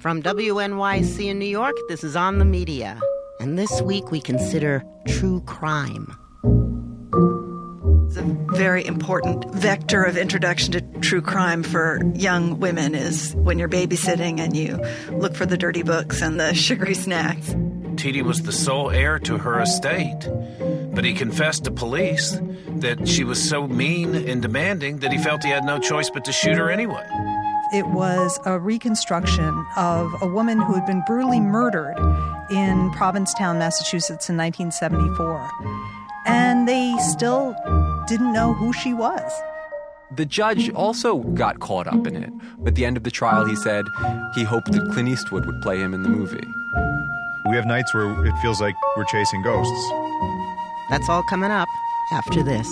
From WNYC in New York, this is On the Media. And this week we consider true crime. A very important vector of introduction to true crime for young women is when you're babysitting and you look for the dirty books and the sugary snacks. Titi was the sole heir to her estate, but he confessed to police that she was so mean and demanding that he felt he had no choice but to shoot her anyway. It was a reconstruction of a woman who had been brutally murdered in Provincetown, Massachusetts in 1974. And they still didn't know who she was. The judge also got caught up in it. At the end of the trial, he said he hoped that Clint Eastwood would play him in the movie. We have nights where it feels like we're chasing ghosts. That's all coming up after this.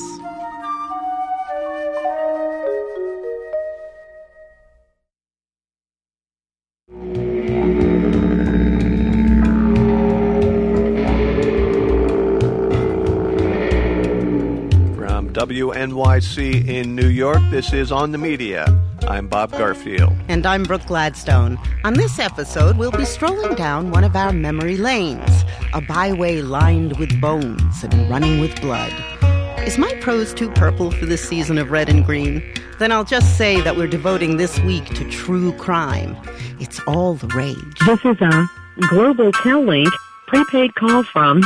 WNYC in New York, this is On the Media. I'm Bob Garfield. And I'm Brooke Gladstone. On this episode, we'll be strolling down one of our memory lanes, a byway lined with bones and running with blood. Is my prose too purple for this season of red and green? Then I'll just say that we're devoting this week to true crime. It's all the rage. This is a Global Tel-Link prepaid call from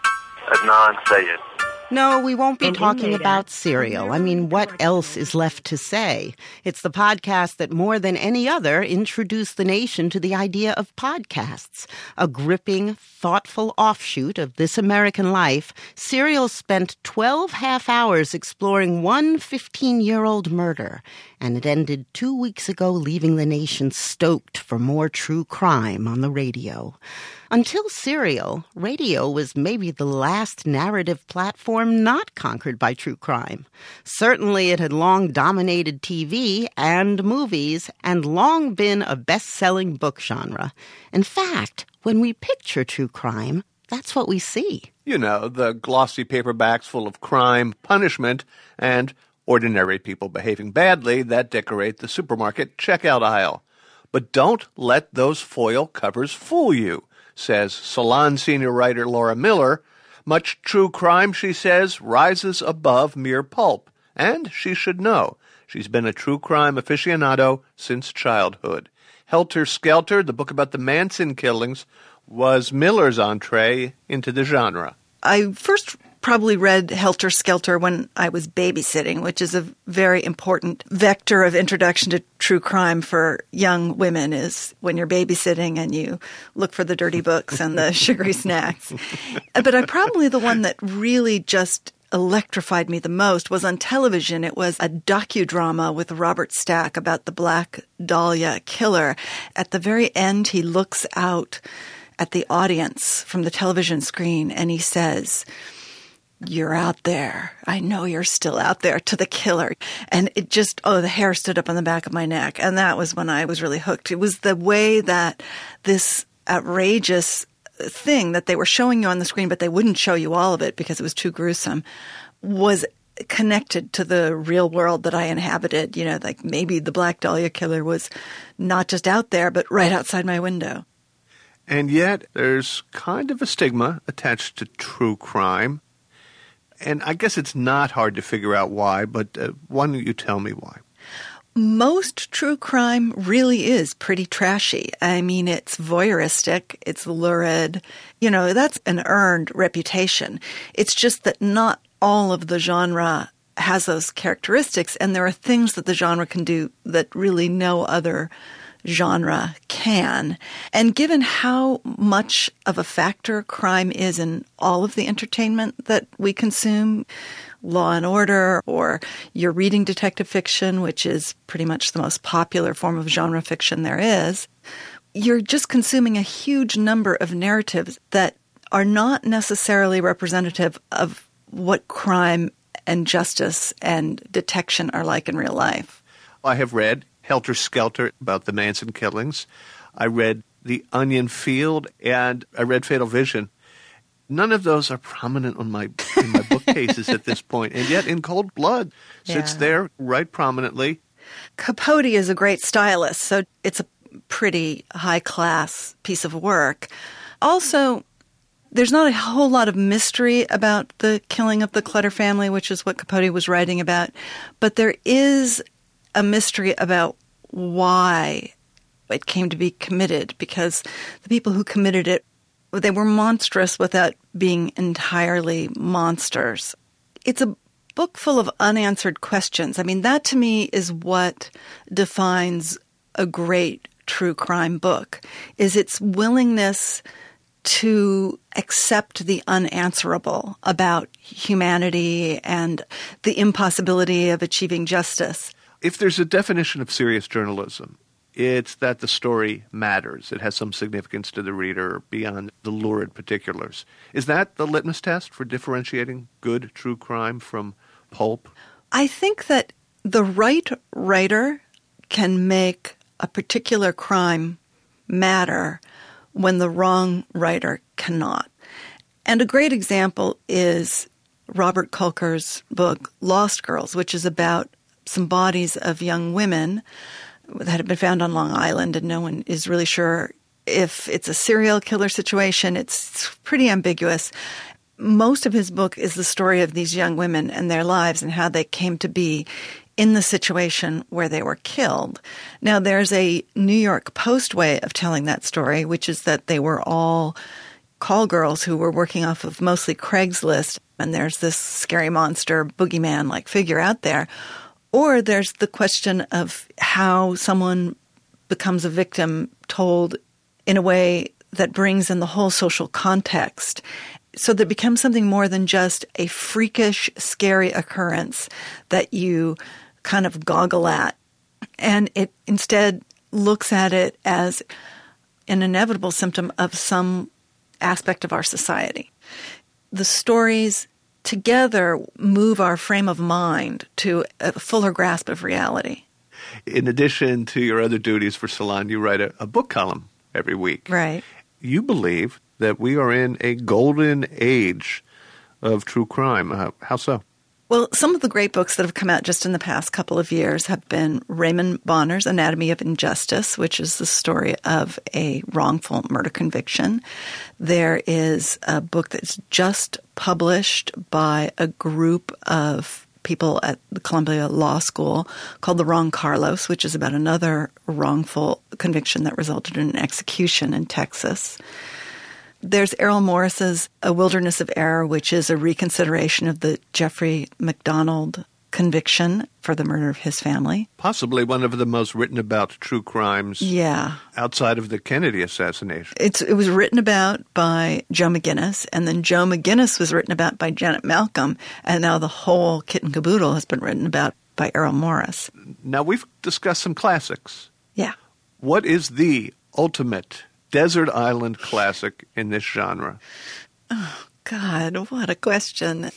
Adnan Syed. No, we won't be talking about Serial. I mean, what else is left to say? It's the podcast that more than any other introduced the nation to the idea of podcasts. A gripping, thoughtful offshoot of This American Life, Serial spent 12 half hours exploring one 15-year-old murder, and it ended 2 weeks ago, leaving the nation stoked for more true crime on the radio. Until Serial, radio was maybe the last narrative platform not conquered by true crime. Certainly it had long dominated TV and movies and long been a best-selling book genre. In fact, when we picture true crime, that's what we see. You know, the glossy paperbacks full of crime, punishment, and ordinary people behaving badly that decorate the supermarket checkout aisle. But don't let those foil covers fool you, says Salon senior writer Laura Miller. Much true crime, she says, rises above mere pulp. And she should know. She's been a true crime aficionado since childhood. Helter Skelter, the book about the Manson killings, was Miller's entree into the genre. I first probably read Helter Skelter when I was babysitting, which is a very important vector of introduction to true crime for young women, is when you're babysitting and you look for the dirty books and the sugary snacks. But probably the one that really just electrified me the most was on television. It was a docudrama with Robert Stack about the Black Dahlia killer. At the very end, he looks out at the audience from the television screen and he says, "You're out there. I know you're still out there," to the killer. And it just, the hair stood up on the back of my neck. And that was when I was really hooked. It was the way that this outrageous thing that they were showing you on the screen, but they wouldn't show you all of it because it was too gruesome, was connected to the real world that I inhabited. You know, like maybe the Black Dahlia killer was not just out there, but right outside my window. And yet there's kind of a stigma attached to true crime. And I guess it's not hard to figure out why, but why don't you tell me why? Most true crime really is pretty trashy. I mean, it's voyeuristic, it's lurid. You know, that's an earned reputation. It's just that not all of the genre has those characteristics, and there are things that the genre can do that really no other genre can. And given how much of a factor crime is in all of the entertainment that we consume, Law and Order, or you're reading detective fiction, which is pretty much the most popular form of genre fiction there is, you're just consuming a huge number of narratives that are not necessarily representative of what crime and justice and detection are like in real life. I have read Helter Skelter about the Manson killings. I read The Onion Field, and I read Fatal Vision. None of those are prominent in my bookcases at this point, and yet In Cold Blood sits there right prominently. Capote is a great stylist, so it's a pretty high-class piece of work. Also, there's not a whole lot of mystery about the killing of the Clutter family, which is what Capote was writing about, but there is a mystery about why it came to be committed, because the people who committed it, they were monstrous without being entirely monsters. It's a book full of unanswered questions. I mean, that to me is what defines a great true crime book, is its willingness to accept the unanswerable about humanity and the impossibility of achieving justice. If there's a definition of serious journalism, it's that the story matters. It has some significance to the reader beyond the lurid particulars. Is that the litmus test for differentiating good true crime from pulp? I think that the right writer can make a particular crime matter when the wrong writer cannot. And a great example is Robert Kolker's book, Lost Girls, which is about some bodies of young women that had been found on Long Island, and no one is really sure if it's a serial killer situation. It's pretty ambiguous. Most of his book is the story of these young women and their lives and how they came to be in the situation where they were killed. Now, there's a New York Post way of telling that story, which is that they were all call girls who were working off of mostly Craigslist, and there's this scary monster boogeyman-like figure out there. Or there's the question of how someone becomes a victim told in a way that brings in the whole social context, so that it becomes something more than just a freakish, scary occurrence that you kind of goggle at. And it instead looks at it as an inevitable symptom of some aspect of our society. The stories together move our frame of mind to a fuller grasp of reality. In addition to your other duties for Salon, you write a book column every week. Right. You believe that we are in a golden age of true crime. How so? Well, some of the great books that have come out just in the past couple of years have been Raymond Bonner's Anatomy of Injustice, which is the story of a wrongful murder conviction. There is a book that's just published by a group of people at the Columbia Law School called The Wrong Carlos, which is about another wrongful conviction that resulted in an execution in Texas. There's Errol Morris's A Wilderness of Error, which is a reconsideration of the Jeffrey McDonald conviction for the murder of his family. Possibly one of the most written about true crimes outside of the Kennedy assassination. It was written about by Joe McGinnis, and then Joe McGinnis was written about by Janet Malcolm, and now the whole kit and caboodle has been written about by Errol Morris. Now, we've discussed some classics. Yeah. What is the ultimate desert island classic in this genre? Oh, God, what a question.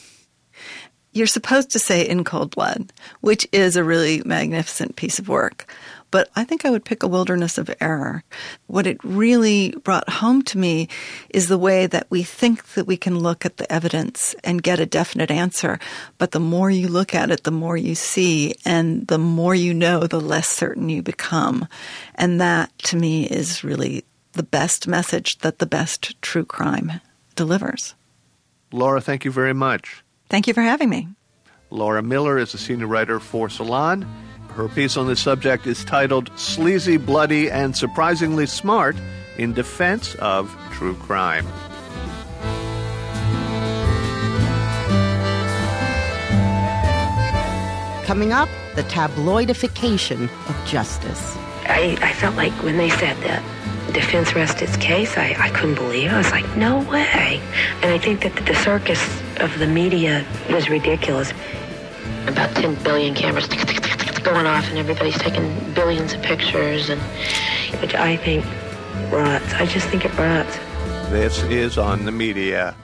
You're supposed to say In Cold Blood, which is a really magnificent piece of work. But I think I would pick A Wilderness of Error. What it really brought home to me is the way that we think that we can look at the evidence and get a definite answer. But the more you look at it, the more you see. And the more you know, the less certain you become. And that, to me, is really the best message that the best true crime delivers. Laura, thank you very much. Thank you for having me. Laura Miller is a senior writer for Salon. Her piece on this subject is titled Sleazy, Bloody, and Surprisingly Smart in Defense of True Crime. Coming up, the tabloidification of justice. I felt like when they said that defense rests its case, I couldn't believe it. I was like, no way. And I think that the circus of the media was ridiculous. About 10 billion cameras going off, and everybody's taking billions of pictures, and which I think rots. I just think it rots. This is On the Media.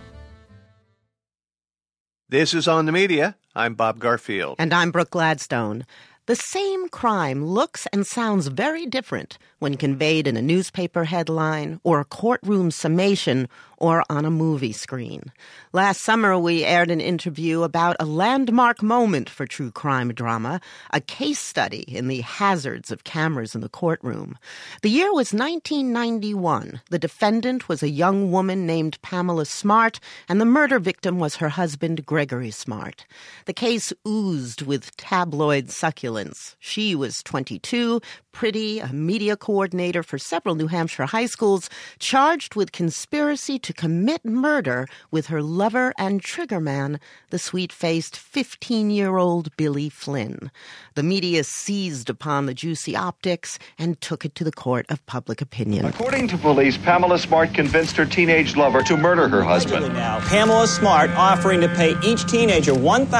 This is On the Media. I'm Bob Garfield. And I'm Brooke Gladstone. The same crime looks and sounds very different when conveyed in a newspaper headline or a courtroom summation or on a movie screen. Last summer, we aired an interview about a landmark moment for true crime drama, a case study in the hazards of cameras in the courtroom. The year was 1991. The defendant was a young woman named Pamela Smart, and the murder victim was her husband, Gregory Smart. The case oozed with tabloid succulence. She was 22, pretty, a media coordinator for several New Hampshire high schools, charged with conspiracy to commit murder with her lover and triggerman, the sweet-faced 15-year-old Billy Flynn. The media seized upon the juicy optics and took it to the court of public opinion. According to police, Pamela Smart convinced her teenage lover to murder her husband. Now, Pamela Smart offering to pay each teenager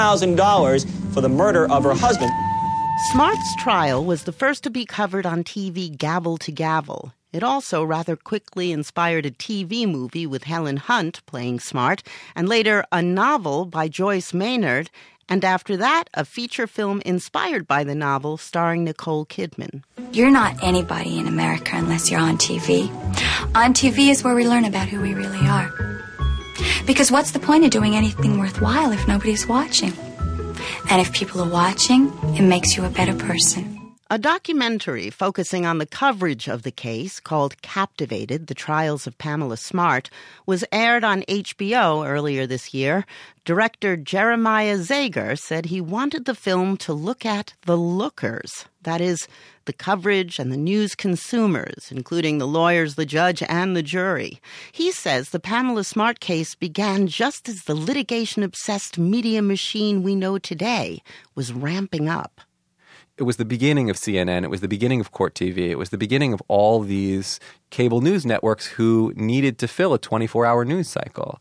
$1,000 for the murder of her husband. Smart's trial was the first to be covered on TV gavel to gavel. It also rather quickly inspired a TV movie with Helen Hunt playing Smart, and later a novel by Joyce Maynard, and after that, a feature film inspired by the novel starring Nicole Kidman. You're not anybody in America unless you're on TV. On TV is where we learn about who we really are. Because what's the point of doing anything worthwhile if nobody's watching? And if people are watching, it makes you a better person. A documentary focusing on the coverage of the case called Captivated, The Trials of Pamela Smart, was aired on HBO earlier this year. Director Jeremiah Zager said he wanted the film to look at the lookers, that is, the coverage and the news consumers, including the lawyers, the judge, and the jury. He says the Pamela Smart case began just as the litigation-obsessed media machine we know today was ramping up. It was the beginning of CNN. It was the beginning of Court TV. It was the beginning of all these cable news networks who needed to fill a 24-hour news cycle.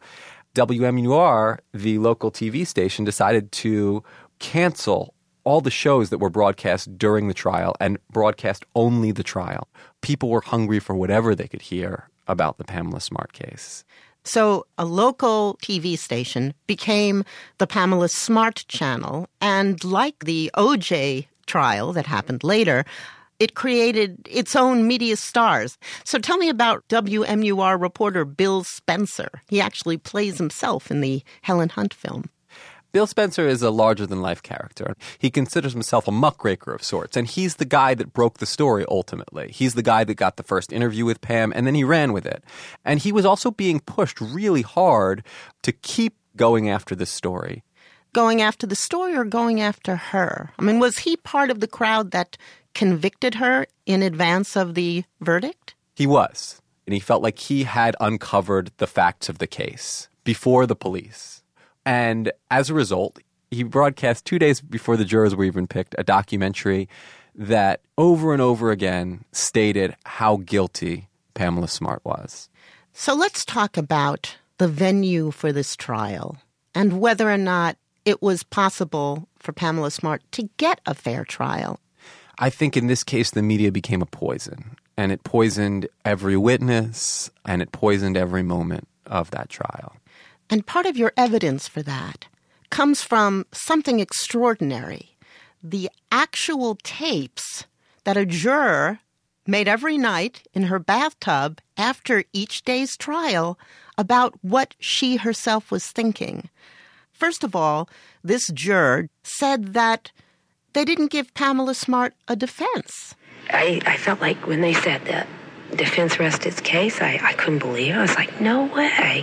WMUR, the local TV station, decided to cancel all the shows that were broadcast during the trial and broadcast only the trial. People were hungry for whatever they could hear about the Pamela Smart case. So a local TV station became the Pamela Smart channel, and like the OJ trial that happened later, it created its own media stars. So tell me about WMUR reporter Bill Spencer. He actually plays himself in the Helen Hunt film. Bill Spencer is a larger-than-life character. He considers himself a muckraker of sorts, and he's the guy that broke the story ultimately. He's the guy that got the first interview with Pam, and then he ran with it. And he was also being pushed really hard to keep going after this story. Going after the story or going after her? I mean, was he part of the crowd that convicted her in advance of the verdict? He was. And he felt like he had uncovered the facts of the case before the police. And as a result, he broadcast 2 days before the jurors were even picked a documentary that over and over again stated how guilty Pamela Smart was. So let's talk about the venue for this trial and whether or not it was possible for Pamela Smart to get a fair trial. I think in this case, the media became a poison, and it poisoned every witness, and it poisoned every moment of that trial. And part of your evidence for that comes from something extraordinary. The actual tapes that a juror made every night in her bathtub after each day's trial about what she herself was thinking. First of all, this juror said that they didn't give Pamela Smart a defense. I felt like when they said that defense rested its case, I couldn't believe it. I was like, no way.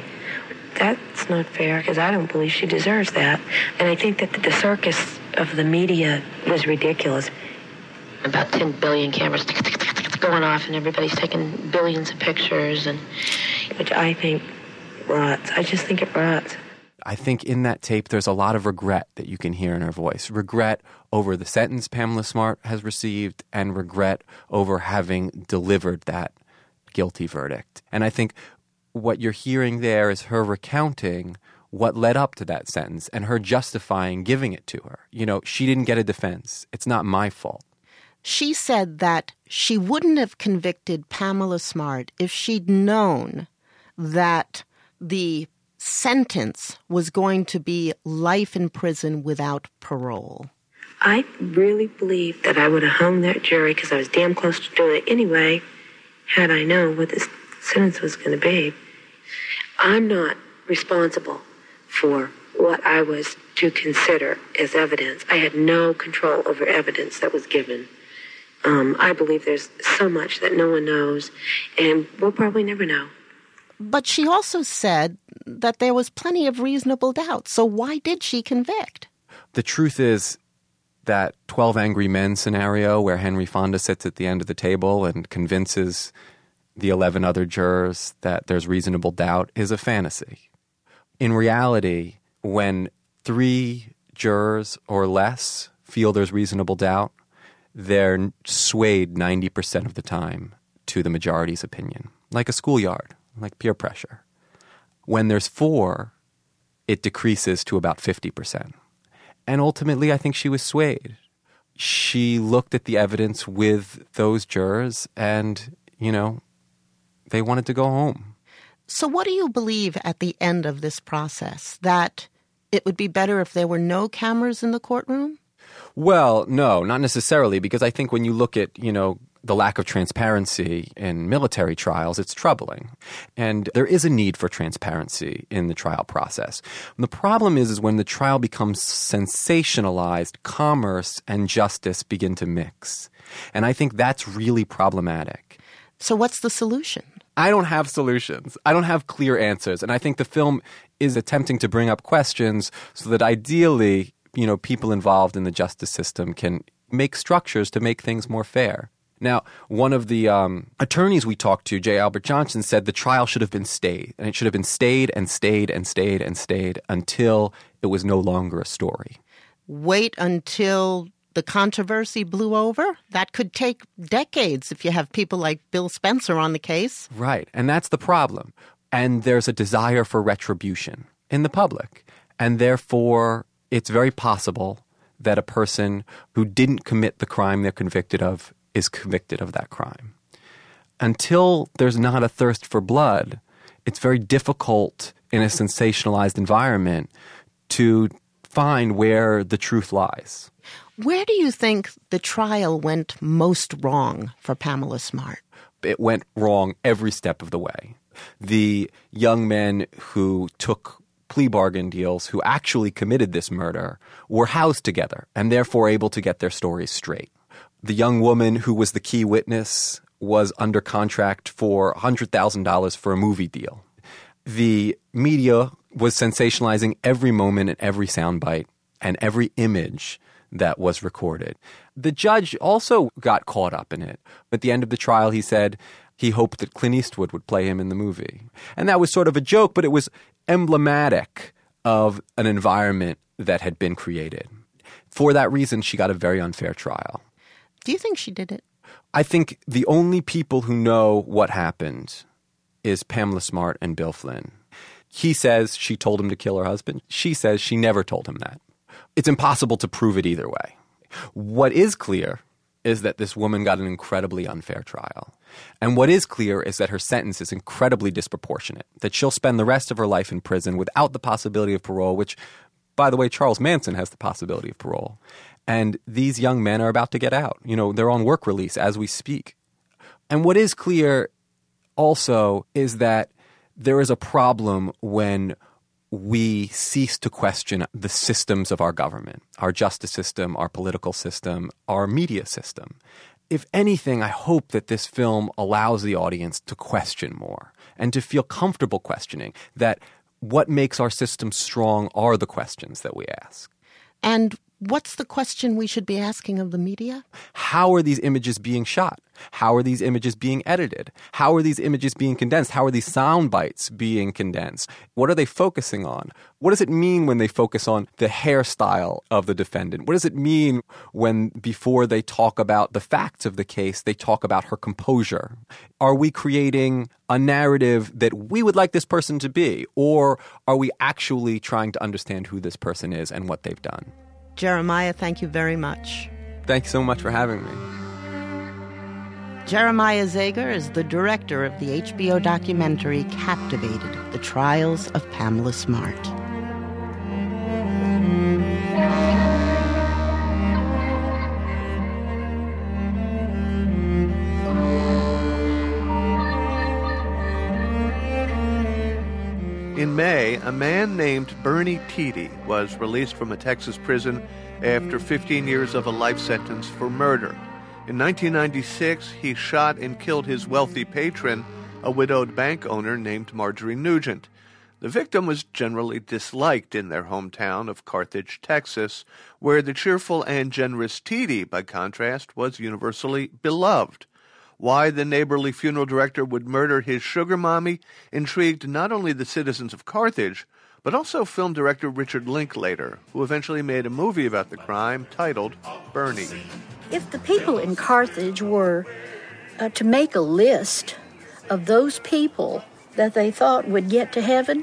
That's not fair because I don't believe she deserves that. And I think that the circus of the media was ridiculous. About 10 billion cameras going off and everybody's taking billions of pictures, and which I think rots. I just think it rots. I think in that tape there's a lot of regret that you can hear in her voice. Regret over the sentence Pamela Smart has received and regret over having delivered that guilty verdict. And I think what you're hearing there is her recounting what led up to that sentence and her justifying giving it to her. You know, she didn't get a defense. It's not my fault. She said that she wouldn't have convicted Pamela Smart if she'd known that the sentence was going to be life in prison without parole. I really believe that I would have hung that jury because I was damn close to doing it anyway, had I known what this sentence was going to be. I'm not responsible for what I was to consider as evidence. I had no control over evidence that was given. I believe there's so much that no one knows, and we'll probably never know. But she also said that there was plenty of reasonable doubt. So why did she convict? The truth is that 12 Angry Men scenario where Henry Fonda sits at the end of the table and convinces the 11 other jurors that there's reasonable doubt is a fantasy. In reality, when 3 jurors or less feel there's reasonable doubt, they're swayed 90% of the time to the majority's opinion, like a schoolyard, like peer pressure. When there's 4, it decreases to about 50%. And ultimately, I think she was swayed. She looked at the evidence with those jurors and, they wanted to go home. So what do you believe at the end of this process? That it would be better if there were no cameras in the courtroom? Well, no, not necessarily, because I think when you look at, the lack of transparency in military trials, it's troubling. And there is a need for transparency in the trial process. And the problem is when the trial becomes sensationalized, commerce and justice begin to mix. And I think that's really problematic. So what's the solution? I don't have solutions. I don't have clear answers. And I think the film is attempting to bring up questions so that ideally, people involved in the justice system can make structures to make things more fair. Now, one of the attorneys we talked to, J. Albert Johnson, said the trial should have been stayed. And it should have been stayed and stayed and stayed and stayed until it was no longer a story. Wait until the controversy blew over? That could take decades if you have people like Bill Spencer on the case. Right. And that's the problem. And there's a desire for retribution in the public. And therefore, it's very possible that a person who didn't commit the crime they're convicted of is convicted of that crime. Until there's not a thirst for blood, it's very difficult in a sensationalized environment to find where the truth lies. Where do you think the trial went most wrong for Pamela Smart? It went wrong every step of the way. The young men who took plea bargain deals, who actually committed this murder, were housed together and therefore able to get their stories straight. The young woman who was the key witness was under contract for $100,000 for a movie deal. The media was sensationalizing every moment and every soundbite and every image that was recorded. The judge also got caught up in it. At the end of the trial, he said he hoped that Clint Eastwood would play him in the movie. And that was sort of a joke, but it was emblematic of an environment that had been created. For that reason, she got a very unfair trial. Do you think she did it? I think the only people who know what happened is Pamela Smart and Bill Flynn. He says she told him to kill her husband. She says she never told him that. It's impossible to prove it either way. What is clear is that this woman got an incredibly unfair trial. And what is clear is that her sentence is incredibly disproportionate, that she'll spend the rest of her life in prison without the possibility of parole, which, by the way, Charles Manson has the possibility of parole. And these young men are about to get out. They're on work release as we speak. And what is clear also is that there is a problem when we cease to question the systems of our government, our justice system, our political system, our media system. If anything, I hope that this film allows the audience to question more and to feel comfortable questioning, that what makes our system strong are the questions that we ask. And what's the question we should be asking of the media? How are these images being shot? How are these images being edited? How are these images being condensed? How are these sound bites being condensed? What are they focusing on? What does it mean when they focus on the hairstyle of the defendant? What does it mean when, before they talk about the facts of the case, they talk about her composure? Are we creating a narrative that we would like this person to be? Or are we actually trying to understand who this person is and what they've done? Jeremiah, thank you very much. Thank you so much for having me. Jeremiah Zager is the director of the HBO documentary Captivated, The Trials of Pamela Smart. In May, a man named Bernie Tiede was released from a Texas prison after 15 years of a life sentence for murder. In 1996, he shot and killed his wealthy patron, a widowed bank owner named Marjorie Nugent. The victim was generally disliked in their hometown of Carthage, Texas, where the cheerful and generous Tiede, by contrast, was universally beloved. Why the neighborly funeral director would murder his sugar mommy intrigued not only the citizens of Carthage, but also film director Richard Linklater, who eventually made a movie about the crime titled Bernie. If the people in Carthage were to make a list of those people that they thought would get to heaven,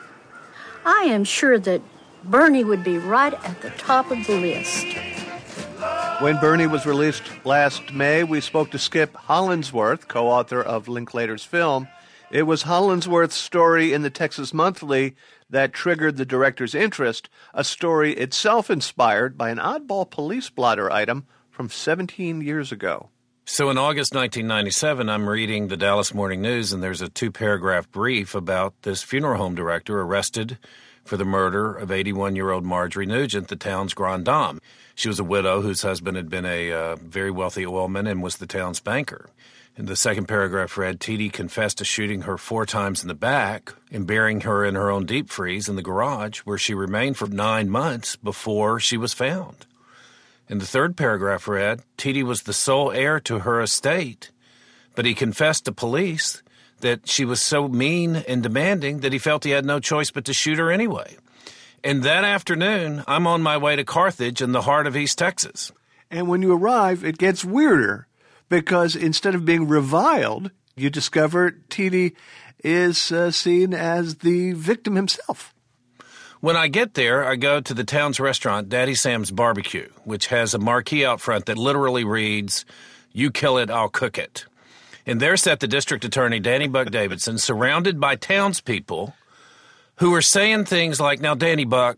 I am sure that Bernie would be right at the top of the list. When Bernie was released last May, we spoke to Skip Hollandsworth, co-author of Linklater's film. It was Hollandsworth's story in the Texas Monthly that triggered the director's interest, a story itself inspired by an oddball police blotter item from 17 years ago. So in August 1997, I'm reading the Dallas Morning News, and there's a 2-paragraph brief about this funeral home director arrested for the murder of 81-year-old Marjorie Nugent, the town's grande dame. She was a widow whose husband had been a very wealthy oilman and was the town's banker. And the second paragraph read, Tiede confessed to shooting her 4 times in the back and burying her in her own deep freeze in the garage, where she remained for 9 months before she was found. And the third paragraph read, Tiede was the sole heir to her estate, but he confessed to police that she was so mean and demanding that he felt he had no choice but to shoot her anyway. And that afternoon, I'm on my way to Carthage in the heart of East Texas. And when you arrive, it gets weirder, because instead of being reviled, you discover Tiede is seen as the victim himself. When I get there, I go to the town's restaurant, Daddy Sam's Barbecue, which has a marquee out front that literally reads, "You kill it, I'll cook it." And there sat the district attorney, Danny Buck Davidson, surrounded by townspeople who were saying things like, now, Danny Buck,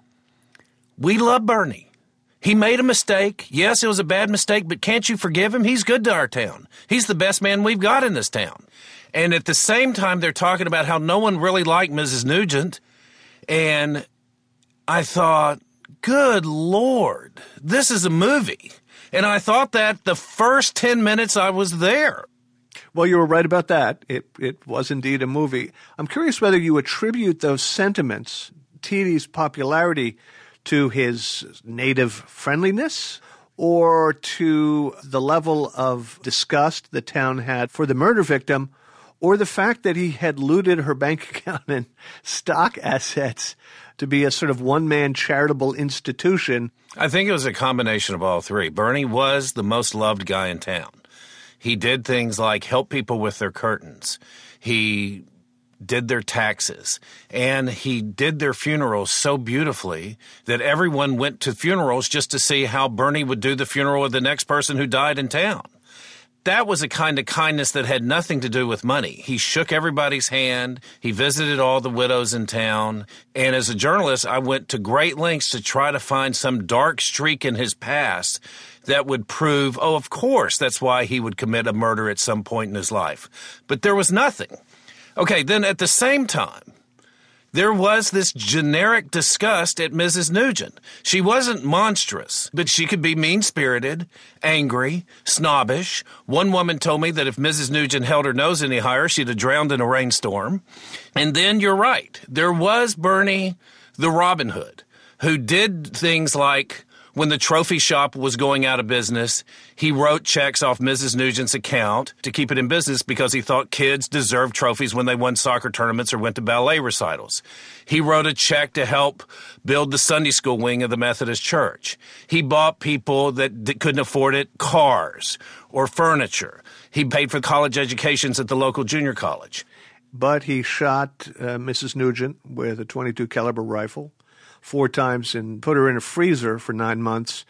we love Bernie. He made a mistake. Yes, it was a bad mistake, but can't you forgive him? He's good to our town. He's the best man we've got in this town. And at the same time, they're talking about how no one really liked Mrs. Nugent. And I thought, good Lord, this is a movie. And I thought that the first 10 minutes I was there. Well, you were right about that. It was indeed a movie. I'm curious whether you attribute those sentiments, Tiede's popularity, to his native friendliness or to the level of disgust the town had for the murder victim, or the fact that he had looted her bank account and stock assets to be a sort of one-man charitable institution. I think it was a combination of all three. Bernie was the most loved guy in town. He did things like help people with their curtains. He did their taxes, and he did their funerals so beautifully that everyone went to funerals just to see how Bernie would do the funeral of the next person who died in town. That was a kind of kindness that had nothing to do with money. He shook everybody's hand. He visited all the widows in town. And as a journalist, I went to great lengths to try to find some dark streak in his past that would prove, oh, of course, that's why he would commit a murder at some point in his life. But there was nothing. Okay, then at the same time, there was this generic disgust at Mrs. Nugent. She wasn't monstrous, but she could be mean-spirited, angry, snobbish. One woman told me that if Mrs. Nugent held her nose any higher, she'd have drowned in a rainstorm. And then you're right. There was Bernie the Robin Hood, who did things like, when the trophy shop was going out of business, he wrote checks off Mrs. Nugent's account to keep it in business because he thought kids deserved trophies when they won soccer tournaments or went to ballet recitals. He wrote a check to help build the Sunday school wing of the Methodist Church. He bought people that couldn't afford it cars or furniture. He paid for college educations at the local junior college. But he shot Mrs. Nugent with a .22 caliber rifle 4 times and put her in a freezer for 9 months,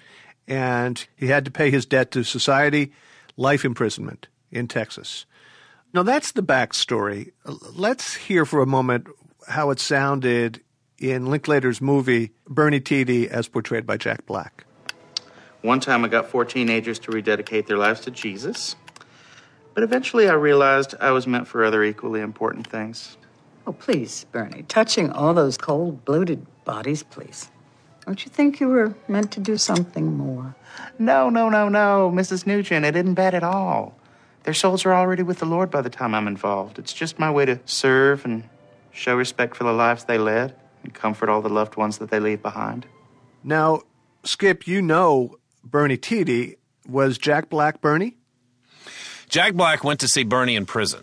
and he had to pay his debt to society, life imprisonment in Texas. Now, that's the backstory. Let's hear for a moment how it sounded in Linklater's movie, Bernie Tiede, as portrayed by Jack Black. One time I got 4 teenagers to rededicate their lives to Jesus, but eventually I realized I was meant for other equally important things. Oh, please, Bernie. Touching all those cold-blooded bodies, please. Don't you think you were meant to do something more? No, Mrs. Nugent. It isn't bad at all. Their souls are already with the Lord by the time I'm involved. It's just my way to serve and show respect for the lives they led and comfort all the loved ones that they leave behind. Now, Skip, you know Bernie Tiede. Was Jack Black Bernie? Jack Black went to see Bernie in prison.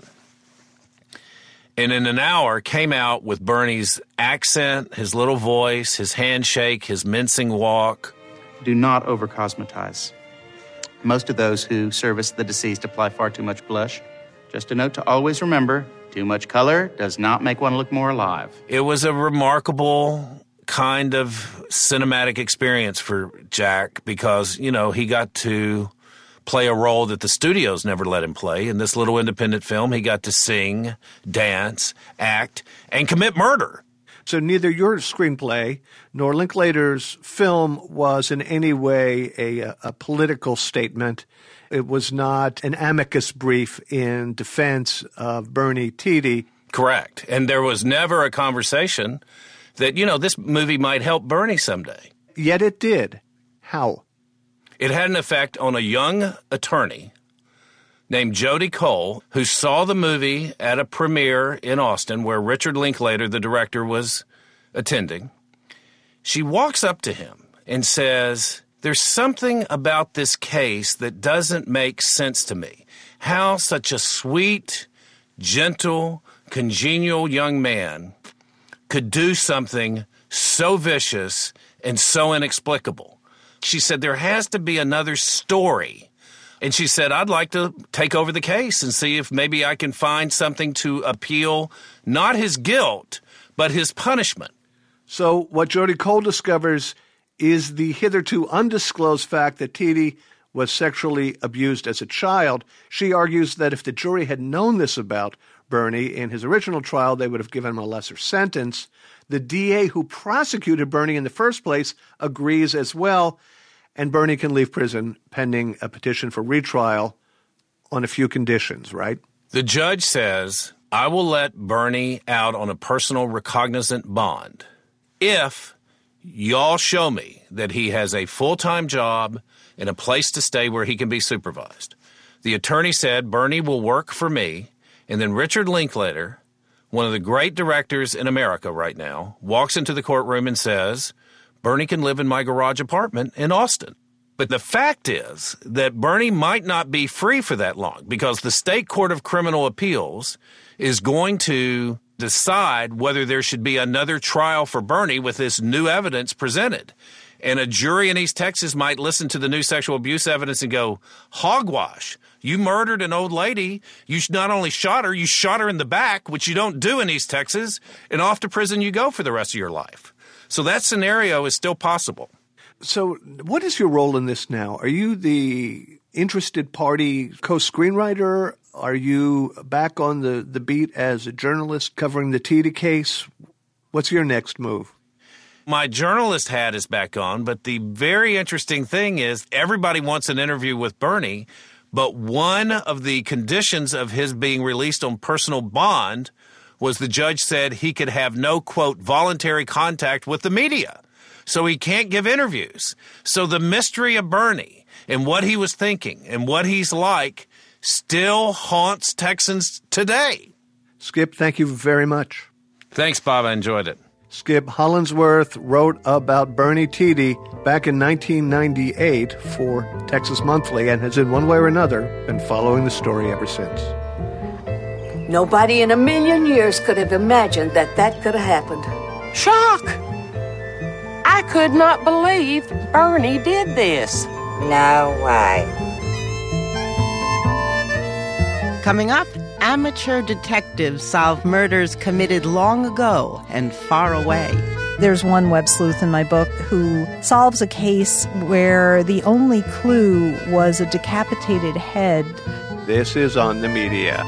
And in an hour came out with Bernie's accent, his little voice, his handshake, his mincing walk. Do not over-cosmetize. Most of those who service the deceased apply far too much blush. Just a note to always remember, too much color does not make one look more alive. It was a remarkable kind of cinematic experience for Jack because, you know, he got to play a role that the studios never let him play. In this little independent film, he got to sing, dance, act, and commit murder. So neither your screenplay nor Linklater's film was in any way a political statement. It was not an amicus brief in defense of Bernie Tiede. Correct. And there was never a conversation that, you know, this movie might help Bernie someday. Yet it did. How? It had an effect on a young attorney named Jody Cole, who saw the movie at a premiere in Austin where Richard Linklater, the director, was attending. She walks up to him and says, "There's something about this case that doesn't make sense to me. How such a sweet, gentle, congenial young man could do something so vicious and so inexplicable." She said, there has to be another story. And she said, I'd like to take over the case and see if maybe I can find something to appeal, not his guilt, but his punishment. So what Jody Cole discovers is the hitherto undisclosed fact that Tiede was sexually abused as a child. She argues that if the jury had known this about Bernie in his original trial, they would have given him a lesser sentence. The DA who prosecuted Bernie in the first place agrees as well, and Bernie can leave prison pending a petition for retrial on a few conditions, right? The judge says, I will let Bernie out on a personal recognizant bond if y'all show me that he has a full-time job and a place to stay where he can be supervised. The attorney said, Bernie will work for me, and then Richard Linklater, one of the great directors in America right now, walks into the courtroom and says, Bernie can live in my garage apartment in Austin. But the fact is that Bernie might not be free for that long because the State Court of Criminal Appeals is going to decide whether there should be another trial for Bernie with this new evidence presented. And a jury in East Texas might listen to the new sexual abuse evidence and go, hogwash. You murdered an old lady. You not only shot her, you shot her in the back, which you don't do in East Texas, and off to prison you go for the rest of your life. So that scenario is still possible. So what is your role in this now? Are you the interested party co-screenwriter? Are you back on the beat as a journalist covering the Tiede case? What's your next move? My journalist hat is back on, but the very interesting thing is everybody wants an interview with Bernie, but one of the conditions of his being released on personal bond was the judge said he could have no, quote, voluntary contact with the media. So he can't give interviews. So the mystery of Bernie and what he was thinking and what he's like still haunts Texans today. Skip, thank you very much. Thanks, Bob. I enjoyed it. Skip Hollandsworth wrote about Bernie Tiede back in 1998 for Texas Monthly and has in one way or another been following the story ever since. Nobody in a million years could have imagined that could have happened. Shock! I could not believe Bernie did this. No way. Coming up, amateur detectives solve murders committed long ago and far away. There's one web sleuth in my book who solves a case where the only clue was a decapitated head. This is On the Media.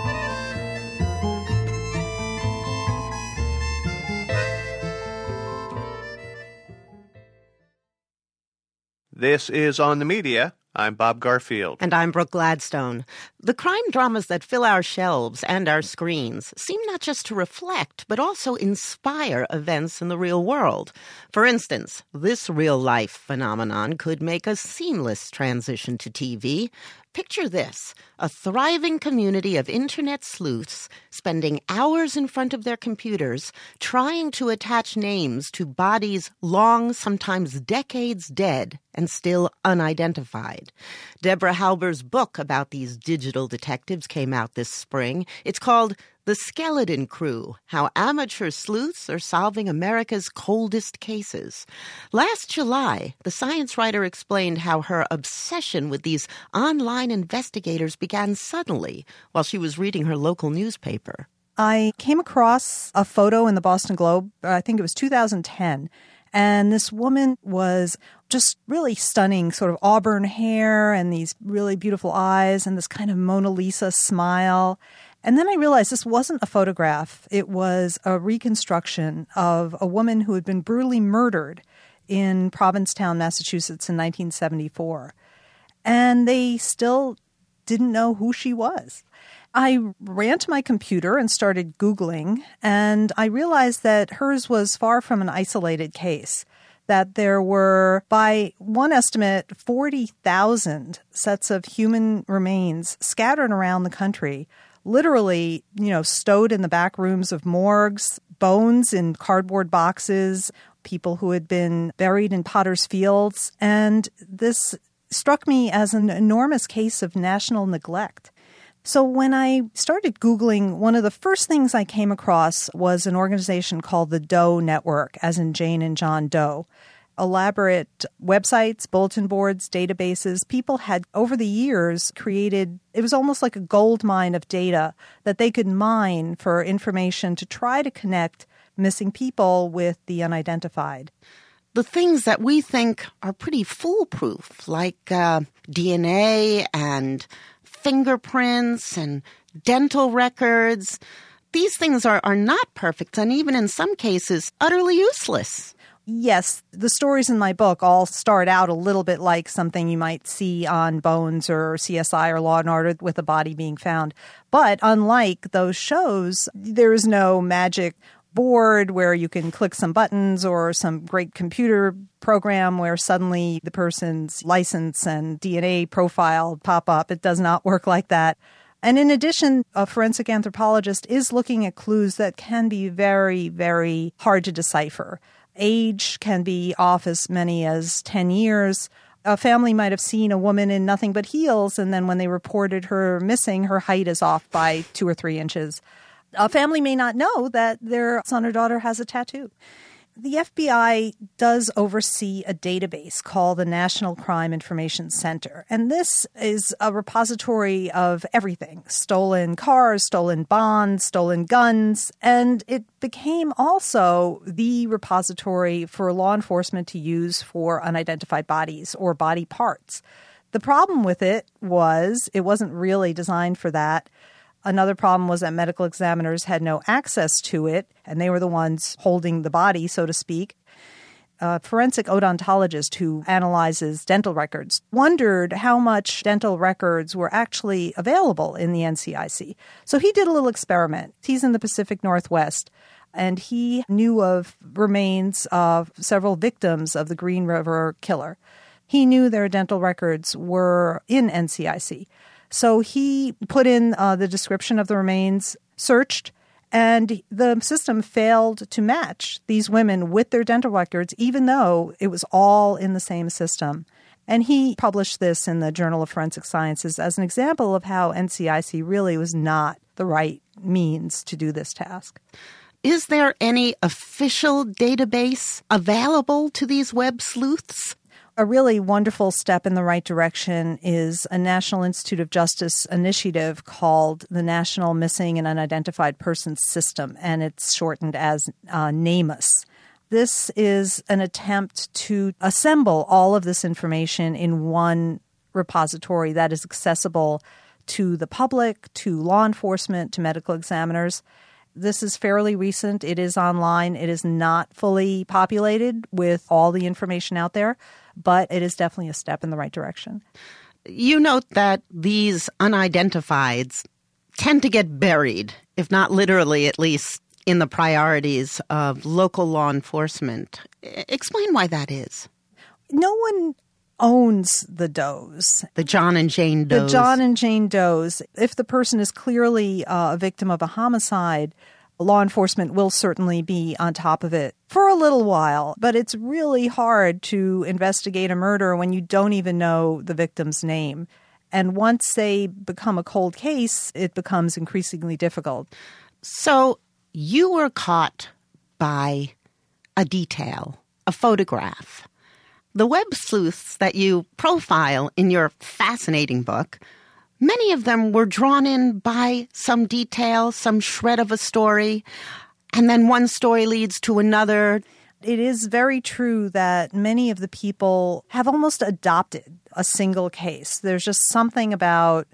This is On the Media. I'm Bob Garfield. And I'm Brooke Gladstone. The crime dramas that fill our shelves and our screens seem not just to reflect, but also inspire events in the real world. For instance, this real-life phenomenon could make a seamless transition to TV. Picture this, a thriving community of internet sleuths spending hours in front of their computers trying to attach names to bodies long, sometimes decades dead and still unidentified. Deborah Halber's book about these digital detectives came out this spring. It's called The Skeleton Crew, How Amateur Sleuths Are Solving America's Coldest Cases. Last July, the science writer explained how her obsession with these online investigators began suddenly while she was reading her local newspaper. I came across a photo in the Boston Globe, I think it was 2010, and this woman was just really stunning, sort of auburn hair and these really beautiful eyes and this kind of Mona Lisa smile. And then I realized this wasn't a photograph. It was a reconstruction of a woman who had been brutally murdered in Provincetown, Massachusetts in 1974. And they still didn't know who she was. I ran to my computer and started Googling, and I realized that hers was far from an isolated case, that there were, by one estimate, 40,000 sets of human remains scattered around the country, literally, stowed in the back rooms of morgues, bones in cardboard boxes, people who had been buried in potter's fields. And this struck me as an enormous case of national neglect. So when I started Googling, one of the first things I came across was an organization called the Doe Network, as in Jane and John Doe. Elaborate websites, bulletin boards, databases. People had, over the years, created, it was almost like a gold mine of data that they could mine for information to try to connect missing people with the unidentified. The things that we think are pretty foolproof, like DNA and fingerprints and dental records, these things are not perfect and even in some cases utterly useless. Yes, the stories in my book all start out a little bit like something you might see on Bones or CSI or Law & Order with a body being found. But unlike those shows, there is no magic board where you can click some buttons or some great computer program where suddenly the person's license and DNA profile pop up. It does not work like that. And in addition, a forensic anthropologist is looking at clues that can be very, very hard to decipher. Age can be off as many as 10 years. A family might have seen a woman in nothing but heels, and then when they reported her missing, her height is off by 2 or 3 inches. A family may not know that their son or daughter has a tattoo. The FBI does oversee a database called the National Crime Information Center. And this is a repository of everything: stolen cars, stolen bonds, stolen guns. And it became also the repository for law enforcement to use for unidentified bodies or body parts. The problem with it was it wasn't really designed for that. Another problem was that medical examiners had no access to it, and they were the ones holding the body, so to speak. A forensic odontologist who analyzes dental records wondered how much dental records were actually available in the NCIC. So he did a little experiment. He's in the Pacific Northwest, and he knew of remains of several victims of the Green River Killer. He knew their dental records were in NCIC. So he put in the description of the remains, searched, and the system failed to match these women with their dental records, even though it was all in the same system. And he published this in the Journal of Forensic Sciences as an example of how NCIC really was not the right means to do this task. Is there any official database available to these web sleuths? A really wonderful step in the right direction is a National Institute of Justice initiative called the National Missing and Unidentified Persons System, and it's shortened as NamUs. This is an attempt to assemble all of this information in one repository that is accessible to the public, to law enforcement, to medical examiners. This is fairly recent. It is online. It is not fully populated with all the information out there, but it is definitely a step in the right direction. You note that these unidentifieds tend to get buried, if not literally, at least in the priorities of local law enforcement. Explain why that is. No one owns the Does. The John and Jane Does. The John and Jane Does. If the person is clearly a victim of a homicide, law enforcement will certainly be on top of it for a little while. But it's really hard to investigate a murder when you don't even know the victim's name. And once they become a cold case, it becomes increasingly difficult. So you were caught by a detail, a photograph. The web sleuths that you profile in your fascinating book, many of them were drawn in by some detail, some shred of a story, and then one story leads to another. It is very true that many of the people have almost adopted a single case. There's just something about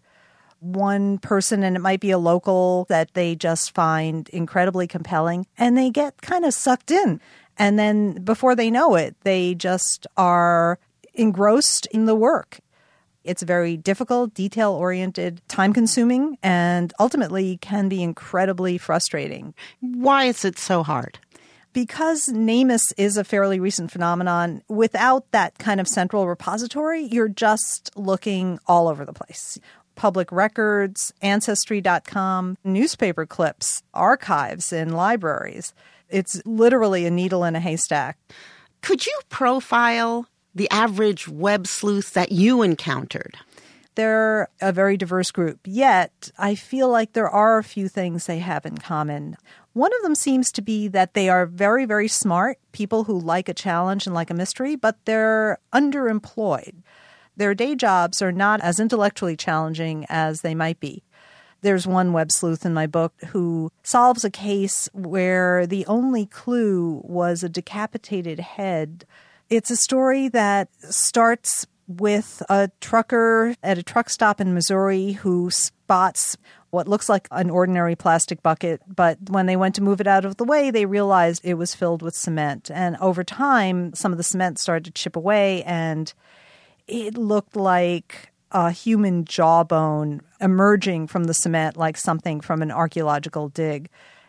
one person, and it might be a local, that they just find incredibly compelling, and they get kind of sucked in. And then before they know it, they just are engrossed in the work. It's very difficult, detail-oriented, time-consuming, and ultimately can be incredibly frustrating. Why is it so hard? Because NamUs is a fairly recent phenomenon, without that kind of central repository, you're just looking all over the place. Public records, Ancestry.com, newspaper clips, archives in libraries. It's literally a needle in a haystack. Could you profile the average web sleuth that you encountered? They're a very diverse group, yet I feel like there are a few things they have in common. One of them seems to be that they are very, very smart, people who like a challenge and like a mystery, but they're underemployed. Their day jobs are not as intellectually challenging as they might be. There's one web sleuth in my book who solves a case where the only clue was a decapitated head. It's a story that starts with a trucker at a truck stop in Missouri who spots what looks like an ordinary plastic bucket, but when they went to move it out of the way, they realized it was filled with cement. And over time, some of the cement started to chip away, and it looked like a human jawbone emerging from the cement, like something from an archaeological dig.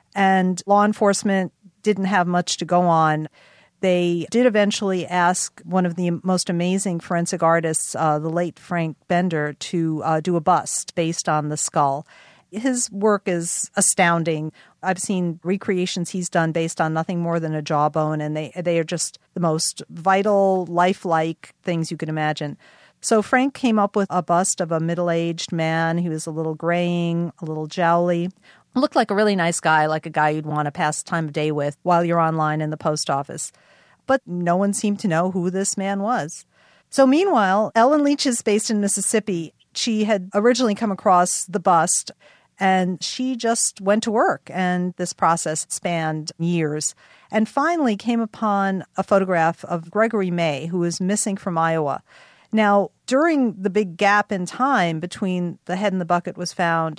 And law enforcement didn't have much to go on. They did eventually ask one of the most amazing forensic artists, the late Frank Bender, to do a bust based on the skull. His work is astounding. I've seen recreations he's done based on nothing more than a jawbone, and they are just the most vital, lifelike things you can imagine. So Frank came up with a bust of a middle-aged man. He was a little graying, a little jowly. Looked like a really nice guy, like a guy you'd want to pass time of day with while you're online in the post office. But no one seemed to know who this man was. So meanwhile, Ellen Leach is based in Mississippi. She had originally come across the bust, and she just went to work. And this process spanned years. And finally came upon a photograph of Gregory May, who was missing from Iowa. Now, during the big gap in time between the head in the bucket was found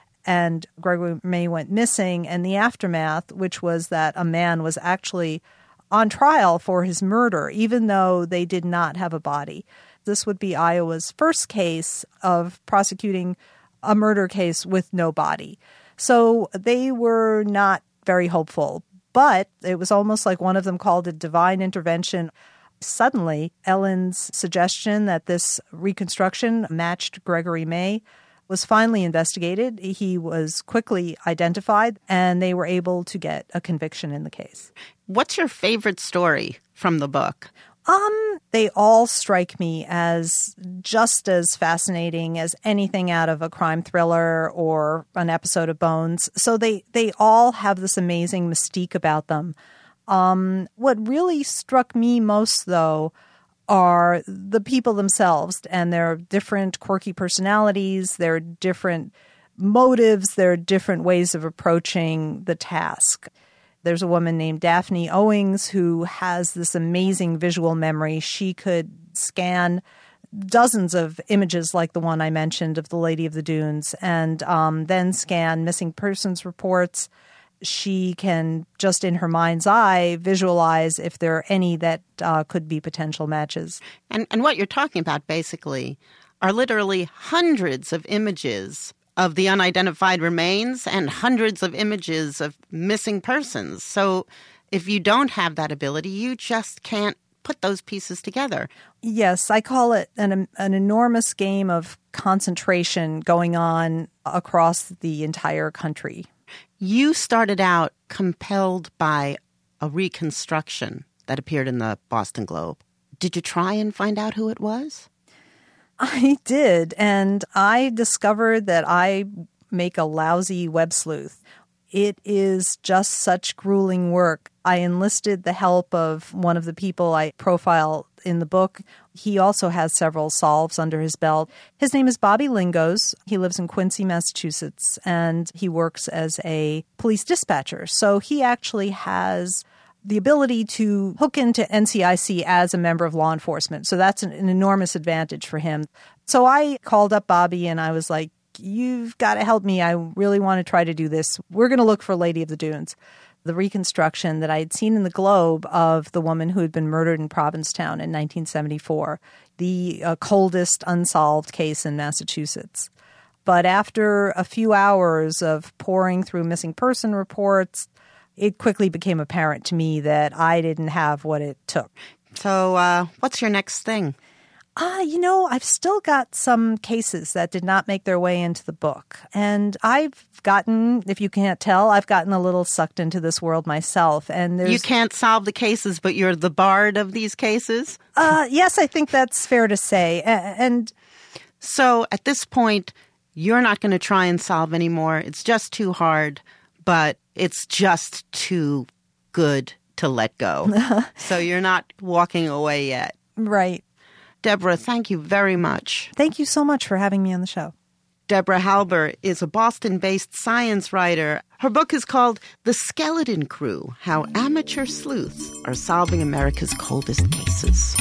and Gregory May went missing, and the aftermath, which was that a man was actually on trial for his murder, even though they did not have a body. This would be Iowa's first case of prosecuting a murder case with no body. So they were not very hopeful, but it was almost like one of them called it divine intervention. Suddenly, Ellen's suggestion that this reconstruction matched Gregory May was finally investigated. He was quickly identified, and they were able to get a conviction in the case. What's your favorite story from the book? They all strike me as just as fascinating as anything out of a crime thriller or an episode of Bones. So they all have this amazing mystique about them. What really struck me most, though, are the people themselves and their different quirky personalities, their different motives, their different ways of approaching the task. There's a woman named Daphne Owings who has this amazing visual memory. She could scan dozens of images like the one I mentioned of the Lady of the Dunes and then scan missing persons reports. She can just in her mind's eye visualize if there are any that could be potential matches. And what you're talking about basically are literally hundreds of images of the unidentified remains and hundreds of images of missing persons. So if you don't have that ability, you just can't put those pieces together. Yes, I call it an enormous game of concentration going on across the entire country. You started out compelled by a reconstruction that appeared in the Boston Globe. Did you try and find out who it was? I did, and I discovered that I make a lousy web sleuth. It is just such grueling work. I enlisted the help of one of the people I profile in the book. He also has several solves under his belt. His name is Bobby Lingos. He lives in Quincy, Massachusetts, and he works as a police dispatcher. So he actually has the ability to hook into NCIC as a member of law enforcement. So that's an enormous advantage for him. So I called up Bobby and I was like, you've got to help me. I really want to try to do this. We're going to look for Lady of the Dunes. The reconstruction that I had seen in the Globe of the woman who had been murdered in Provincetown in 1974, the coldest unsolved case in Massachusetts. But after a few hours of poring through missing person reports, it quickly became apparent to me that I didn't have what it took. So what's your next thing? I've still got some cases that did not make their way into the book. And I've gotten, if you can't tell, I've gotten a little sucked into this world myself. And You can't solve the cases, but you're the bard of these cases? Yes, I think that's fair to say. And so at this point, you're not going to try and solve anymore. It's just too hard, but it's just too good to let go. So you're not walking away yet. Right. Deborah, thank you very much. Thank you so much for having me on the show. Deborah Halber is a Boston-based science writer. Her book is called The Skeleton Crew: How Amateur Sleuths Are Solving America's Coldest Cases.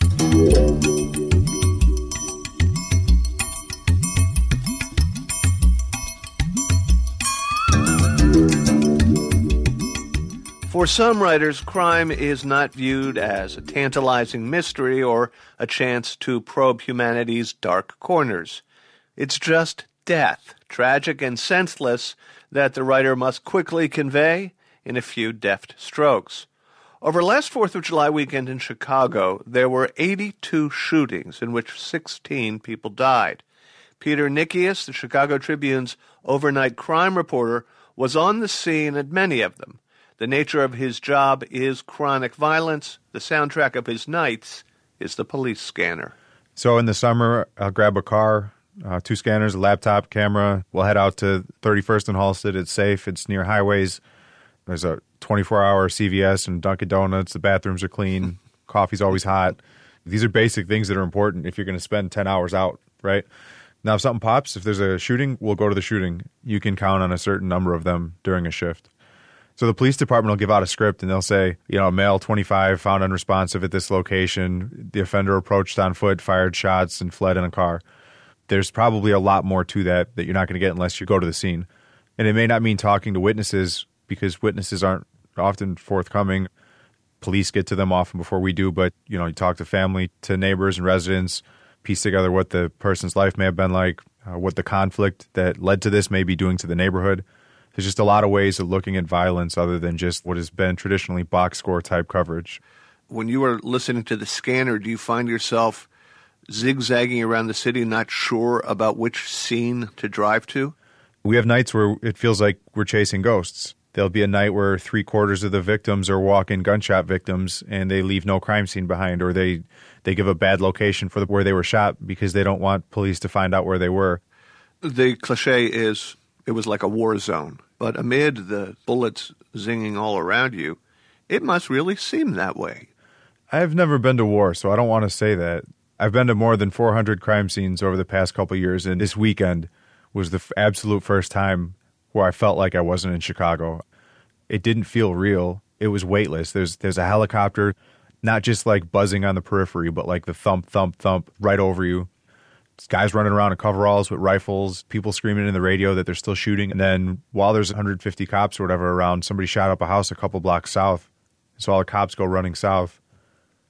For some writers, crime is not viewed as a tantalizing mystery or a chance to probe humanity's dark corners. It's just death, tragic and senseless, that the writer must quickly convey in a few deft strokes. Over last 4th of July weekend in Chicago, there were 82 shootings in which 16 people died. Peter Nikias, the Chicago Tribune's overnight crime reporter, was on the scene at many of them. The nature of his job is chronic violence. The soundtrack of his nights is the police scanner. So in the summer, I'll grab a car, 2 scanners, a laptop, camera. We'll head out to 31st and Halsted. It's safe. It's near highways. There's a 24-hour CVS and Dunkin' Donuts. The bathrooms are clean. Coffee's always hot. These are basic things that are important if you're going to spend 10 hours out, right? Now, if something pops, if there's a shooting, we'll go to the shooting. You can count on a certain number of them during a shift. So the police department will give out a script and they'll say, male 25 found unresponsive at this location. The offender approached on foot, fired shots, and fled in a car. There's probably a lot more to that you're not going to get unless you go to the scene. And it may not mean talking to witnesses because witnesses aren't often forthcoming. Police get to them often before we do, but, you talk to family, to neighbors and residents, piece together what the person's life may have been like, what the conflict that led to this may be doing to the neighborhood. There's just a lot of ways of looking at violence other than just what has been traditionally box score type coverage. When you are listening to the scanner, do you find yourself zigzagging around the city, not sure about which scene to drive to? We have nights where it feels like we're chasing ghosts. There'll be a night where 3/4 of the victims are walk-in gunshot victims and they leave no crime scene behind, or they give a bad location for where they were shot because they don't want police to find out where they were. The cliche is it was like a war zone. But amid the bullets zinging all around you, it must really seem that way. I've never been to war, so I don't want to say that. I've been to more than 400 crime scenes over the past couple of years, and this weekend was the absolute first time where I felt like I wasn't in Chicago. It didn't feel real. It was weightless. There's a helicopter, not just like buzzing on the periphery, but like the thump, thump, thump right over you. Guys running around in coveralls with rifles, people screaming in the radio that they're still shooting. And then while there's 150 cops or whatever around, somebody shot up a house a couple blocks south. So all the cops go running south.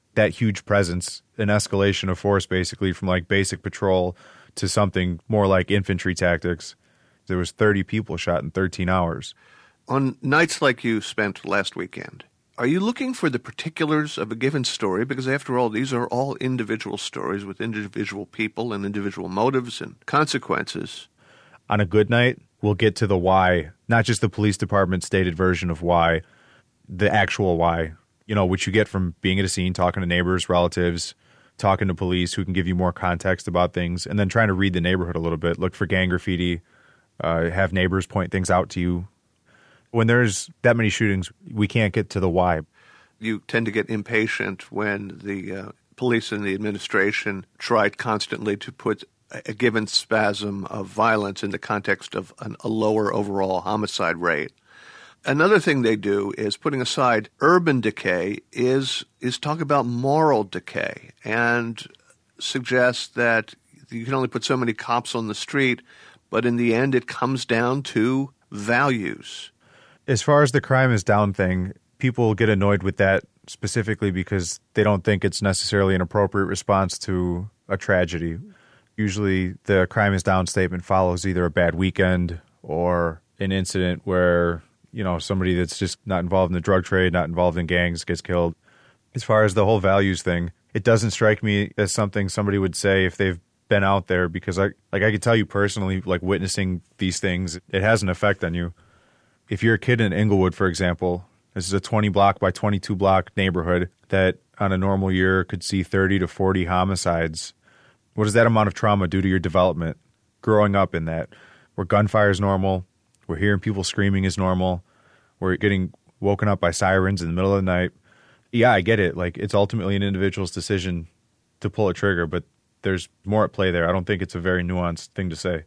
that huge presence, an escalation of force basically from like basic patrol to something more like infantry tactics. There was 30 people shot in 13 hours. On nights like you spent last weekend, are you looking for the particulars of a given story? Because after all, these are all individual stories with individual people and individual motives and consequences. On a good night, we'll get to the why, not just the police department's stated version of why, the actual why, which you get from being at a scene, talking to neighbors, relatives, talking to police who can give you more context about things, and then trying to read the neighborhood a little bit, look for gang graffiti, have neighbors point things out to you. When there's that many shootings, we can't get to the why. You tend to get impatient when the police and the administration try constantly to put a given spasm of violence in the context of a lower overall homicide rate. Another thing they do is, putting aside urban decay, is talk about moral decay and suggest that you can only put so many cops on the street, but in the end it comes down to values. As far as the crime is down thing, people get annoyed with that specifically because they don't think it's necessarily an appropriate response to a tragedy. Usually the crime is down statement follows either a bad weekend or an incident where, somebody that's just not involved in the drug trade, not involved in gangs gets killed. As far as the whole values thing, it doesn't strike me as something somebody would say if they've been out there, because I could tell you personally, like witnessing these things, it has an effect on you. If you're a kid in Inglewood, for example, this is a 20 block by 22 block neighborhood that on a normal year could see 30 to 40 homicides. What does that amount of trauma do to your development growing up in that? Where gunfire is normal, where hearing people screaming is normal, where getting woken up by sirens in the middle of the night. Yeah, I get it. Like, it's ultimately an individual's decision to pull a trigger, but there's more at play there. I don't think it's a very nuanced thing to say.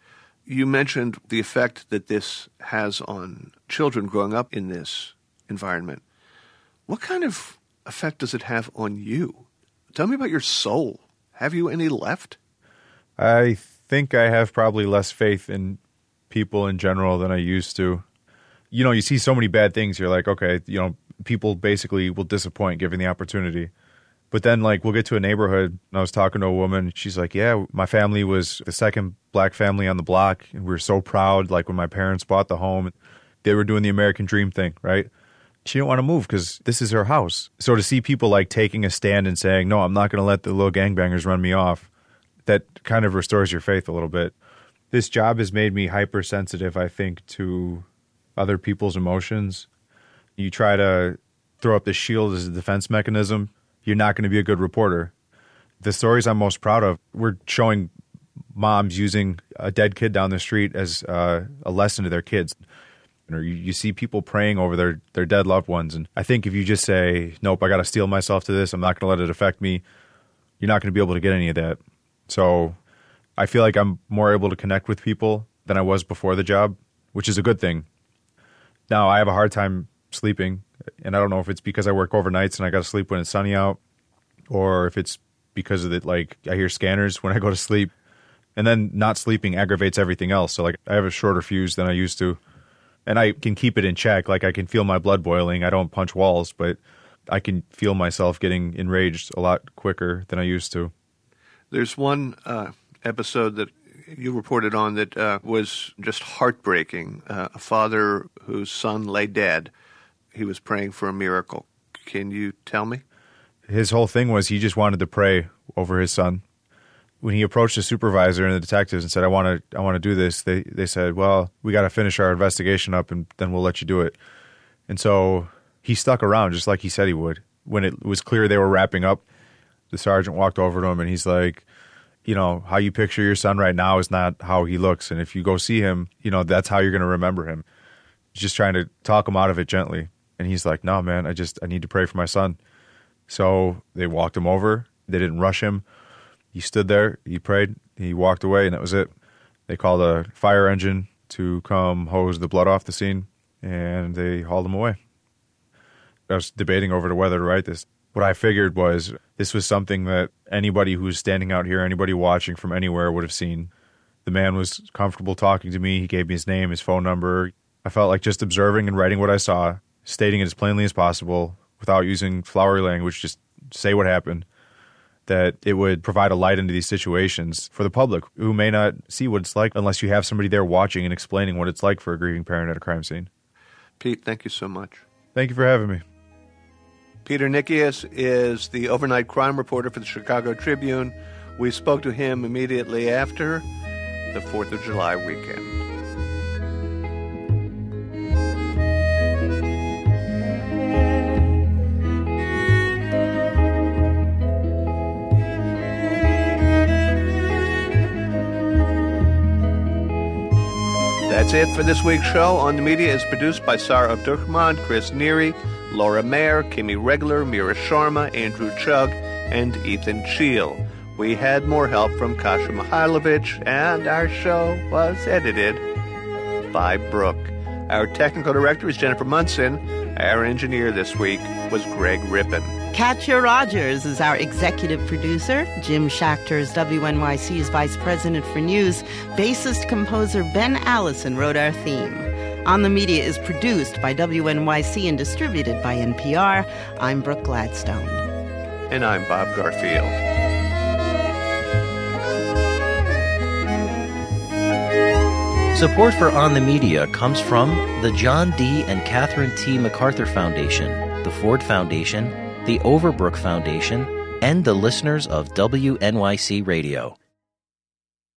You mentioned the effect that this has on children growing up in this environment. What kind of effect does it have on you? Tell me about your soul. Have you any left? I think I have probably less faith in people in general than I used to. You see so many bad things. You're like, okay, people basically will disappoint given the opportunity. But then, we'll get to a neighborhood, and I was talking to a woman. She's like, yeah, my family was the second black family on the block, and we were so proud. Like, when my parents bought the home, they were doing the American dream thing, right? She didn't want to move because this is her house. So to see people, taking a stand and saying, no, I'm not going to let the little gangbangers run me off, that kind of restores your faith a little bit. This job has made me hypersensitive, I think, to other people's emotions. You try to throw up the shield as a defense mechanism, you're not going to be a good reporter. The stories I'm most proud of, we're showing moms using a dead kid down the street as a lesson to their kids. Or you see people praying over their dead loved ones. And I think if you just say, nope, I got to steel myself to this, I'm not going to let it affect me, you're not going to be able to get any of that. So I feel like I'm more able to connect with people than I was before the job, which is a good thing. Now, I have a hard time sleeping, and I don't know if it's because I work overnights and I got to sleep when it's sunny out, or if it's because of I hear scanners when I go to sleep, and then not sleeping aggravates everything else. So I have a shorter fuse than I used to, and I can keep it in check. I can feel my blood boiling. I don't punch walls, but I can feel myself getting enraged a lot quicker than I used to. There's one episode that you reported on that was just heartbreaking. A father whose son lay dead. He was praying for a miracle. Can you tell me? His whole thing was he just wanted to pray over his son. When he approached the supervisor and the detectives and said, I want to do this, they said, well, we got to finish our investigation up and then we'll let you do it. And so he stuck around just like he said he would. When it was clear they were wrapping up, the sergeant walked over to him and he's like, how you picture your son right now is not how he looks. And if you go see him, that's how you're going to remember him. Just trying to talk him out of it gently. And he's like, no, man, I need to pray for my son. So they walked him over. They didn't rush him. He stood there. He prayed. He walked away, and that was it. They called a fire engine to come hose the blood off the scene, and they hauled him away. I was debating over whether to write this. What I figured was this was something that anybody who was standing out here, anybody watching from anywhere would have seen. The man was comfortable talking to me. He gave me his name, his phone number. I felt like just observing and writing what I saw, stating it as plainly as possible without using flowery language, just say what happened, that it would provide a light into these situations for the public who may not see what it's like unless you have somebody there watching and explaining what it's like for a grieving parent at a crime scene. Pete, thank you so much. Thank you for having me. Peter Nikias is the overnight crime reporter for the Chicago Tribune. We spoke to him immediately after the 4th of July weekend. That's it for this week's show. On the Media is produced by Sarah Abdurrahman, Chris Neary, Laura Mayer, Kimmy Regler, Mira Sharma, Andrew Chugg, and Ethan Cheel. We had more help from Kasha Mihailovich, and our show was edited by Brooke. Our technical director is Jennifer Munson. Our engineer this week was Greg Rippin. Katya Rogers is our executive producer. Jim Schachter is WNYC's vice president for news. Bassist-composer Ben Allison wrote our theme. On the Media is produced by WNYC and distributed by NPR. I'm Brooke Gladstone. And I'm Bob Garfield. Support for On the Media comes from the John D. and Catherine T. MacArthur Foundation, the Ford Foundation, the Overbrook Foundation, and the listeners of WNYC Radio.